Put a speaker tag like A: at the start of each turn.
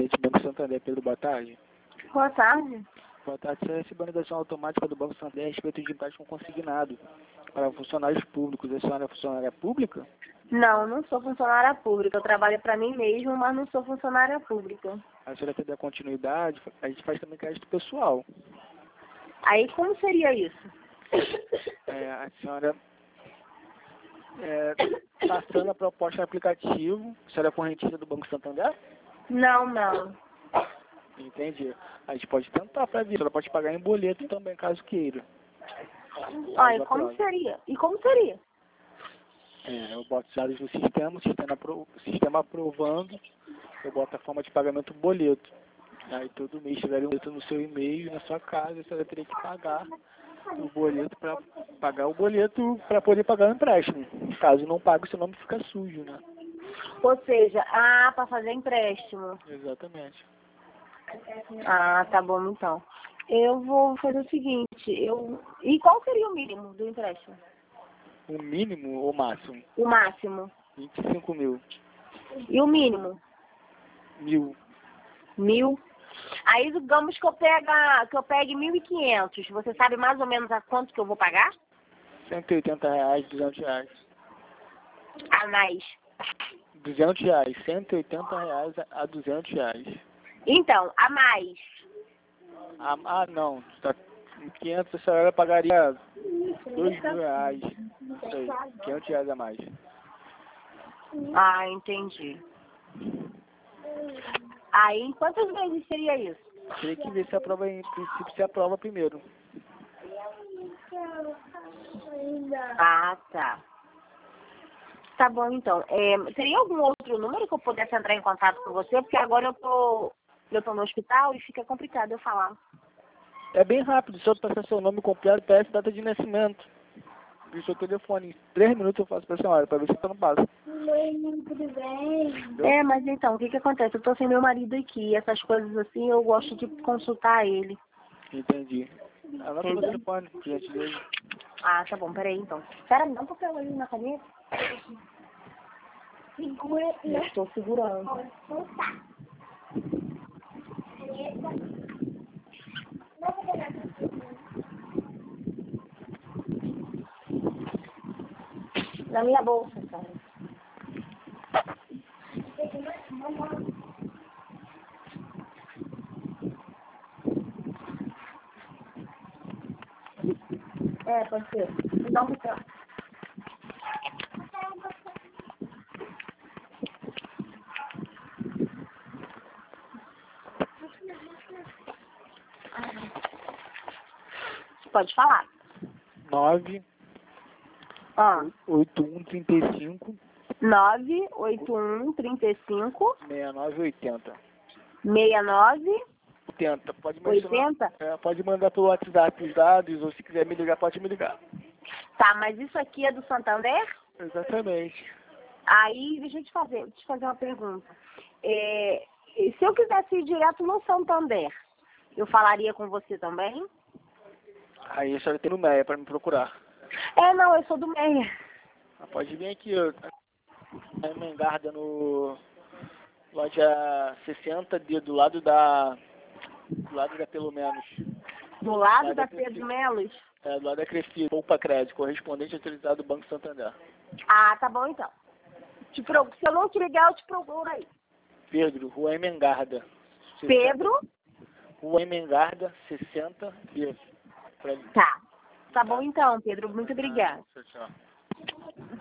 A: Presidente do Banco Santander, Pedro, boa tarde.
B: Boa tarde.
A: Boa tarde, você recebeu a ligação automática do Banco Santander a respeito de empréstimo consignado para funcionários públicos. A senhora é funcionária pública?
B: Não, não sou funcionária pública. Eu trabalho para mim mesmo, mas não sou funcionária pública.
A: A senhora quer dar continuidade? A gente faz também crédito pessoal.
B: Aí como seria isso?
A: A senhora passando a proposta no aplicativo. A senhora é correntista do Banco Santander?
B: Não, não.
A: Entendi. A gente pode tentar para ver. A senhora pode pagar em boleto também, caso queira.
B: Ah, e como seria? E como seria?
A: Eu boto os dados no sistema, o sistema aprovando, eu boto a forma de pagamento boleto. Aí todo mês tiver um boleto no seu e-mail, na sua casa, você vai ter que pagar o boleto para pagar o boleto para poder pagar o empréstimo. Caso não pague, o seu nome fica sujo, né?
B: Ou seja, para fazer empréstimo.
A: Exatamente.
B: Ah, tá bom então. Eu vou fazer o seguinte, E qual seria o mínimo do empréstimo?
A: O mínimo ou máximo?
B: O máximo.
A: 25 mil.
B: E o mínimo?
A: 1.000.
B: 1.000? Aí digamos que eu pegue 1.500. Você sabe mais ou menos a quanto que eu vou pagar?
A: R$180, R$200.
B: A mais.
A: R$200, R$180 a R$200.
B: Então, a mais.
A: Não. Tá, 500 a senhora pagaria R$2.000. Isso aí, R$500 a mais.
B: Ah, entendi. Aí, em quantas vezes seria isso?
A: Teria que ver se aprova, em princípio, se aprova primeiro.
B: Ah, tá. Tá bom, então. Teria algum outro número que eu pudesse entrar em contato com você? Porque agora eu tô no hospital e fica complicado eu falar.
A: É bem rápido, só passar seu nome completo, PS, data de nascimento. E seu telefone. Em 3 minutos eu faço pra senhora, pra ver se você não passa.
B: Tudo bem? Mas então, o que acontece? Eu tô sem meu marido aqui. Essas coisas assim, eu gosto de consultar ele.
A: Entendi. Anota meu telefone, por gentileza.
B: Ah, tá bom, peraí então. Pera, me dá um papel ali na caneta. Segura. Eu estou segurando. Na minha bolsa, cara. Pode ser. Me dá um papel. Pode falar.
A: 98135
B: 98135
A: 6980.
B: 69
A: 80. Pode mencionar.
B: 80?
A: Pode mandar pelo WhatsApp os dados, ou se quiser me ligar, pode me ligar.
B: Tá, mas isso aqui é do Santander?
A: Exatamente.
B: Aí, deixa eu te fazer uma pergunta. Se eu quisesse ir direto no Santander, eu falaria com você também?
A: Aí a senhora tem no Meia para me procurar.
B: Não, eu sou do Meia.
A: Pode vir aqui, na Mengarda, no loja 60D, do lado da pelo menos.
B: Do lado da Pedro Melos?
A: Do lado da Crefisa, Poupa Crédito, correspondente autorizado do Banco Santander.
B: Ah, tá bom então. Se eu não te ligar, eu te procuro aí.
A: Pedro, Rua Emengarda.
B: Pedro?
A: Rua Emengarda, 60D.
B: Tá. Tá bom então, Pedro. Muito obrigada.
A: Tchau, tchau.